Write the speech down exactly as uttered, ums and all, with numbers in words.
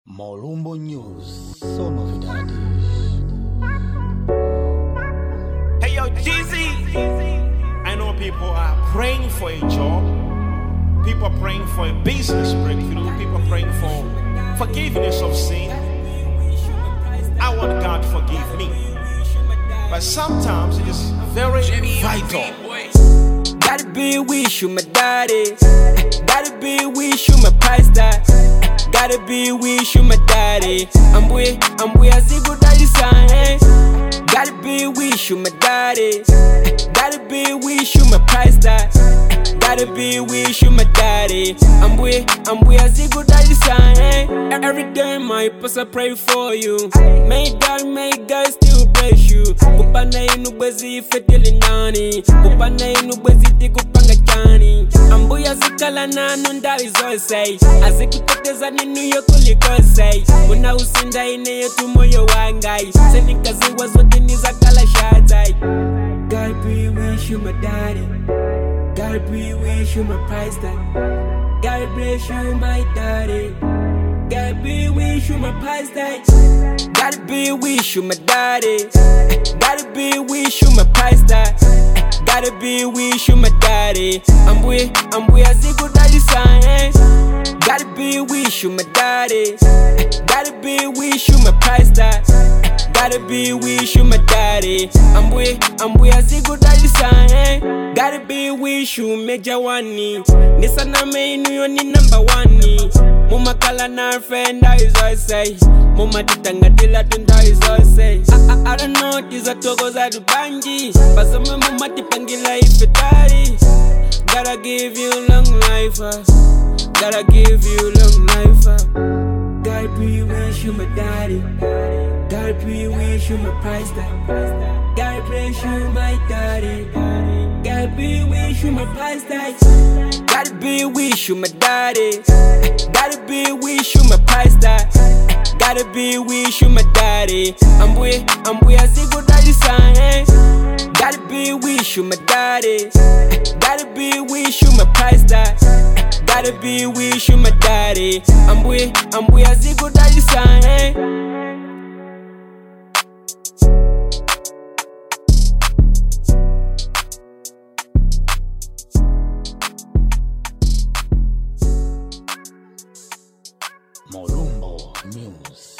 Molumbo News, só novidades. Hey yo, Jeezy! I know people are praying for a job. People are praying for a business breakthrough. People are praying for forgiveness of sin. I want God to forgive me. But sometimes it is very vital. Gotta be with you, my daddy. Gotta be with you, my pastor. Gotta be with you, my daddy. I'm with, I'm with a single daddy son. Gotta be with you, my daddy. Gotta be with you, my pastor. Gotta be with you, my daddy. I'm with, I'm with a single daddy son. Every day my pastor pray for you. May God, may God still bless you. Kupana inu bwezi fetili nani. Kupana inu bwezi tiku panga chani. Ambuya zikala nanu ndawi zose. Azikutoteza ninu yokuli kose. Una usinda ine yetu moyo wangai. Senikazi wazote nizakala shatai. God be with you, my daddy. God be with you, my price tag. God bless you, my daddy. God be with you, my price tag. Gotta be with you, my daddy. Gotta be with you, my price tag. Gotta be with you, my daddy. I'm with, I'm with a single daddy son. Gotta be with you, my daddy. Gotta be with you, my price tag. Gotta be with you, my daddy. I'm with, I'm with a single daddy son. Gotta be with you, major one. Nisa na me inu yo ni number one. Muma kala na friend, that is all I say. Muma titanga tila tunda is all I say. I, I, I don't know, tiza toko za dubanji. Basa me muma tipangila ifetari. Gotta give you long life, uh. Gotta give you long life, uh. Gotta be with you, my daddy. Gotta be with you, my price tag. Gotta bless you, my daddy. Gotta be with you, my price tag. Gotta be with you, my daddy. Gotta be with you, my price tag. Gotta be with you, my daddy. I'm with, I'm with a single daddy son. Gotta be with you, my daddy. Gotta be with you, my price tag. Gotta be with you, my daddy. I'm with, I'm with a single daddy son. Molumbo News.